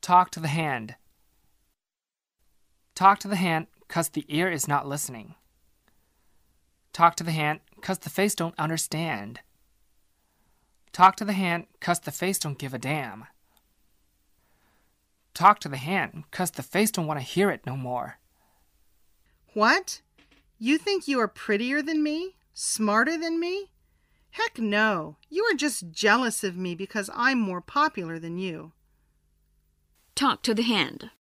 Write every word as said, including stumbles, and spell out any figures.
Talk to the hand. Talk to the hand 'cause the ear is not listening. Talk to the hand 'cause the face don't understand. Talk to the hand 'cause the face don't give a damn. Talk to the hand 'cause the face don't want to hear it no more. What? You think you are prettier than me? Smarter than me? Heck no. You are just jealous of me because I'm more popular than you. Talk to the hand.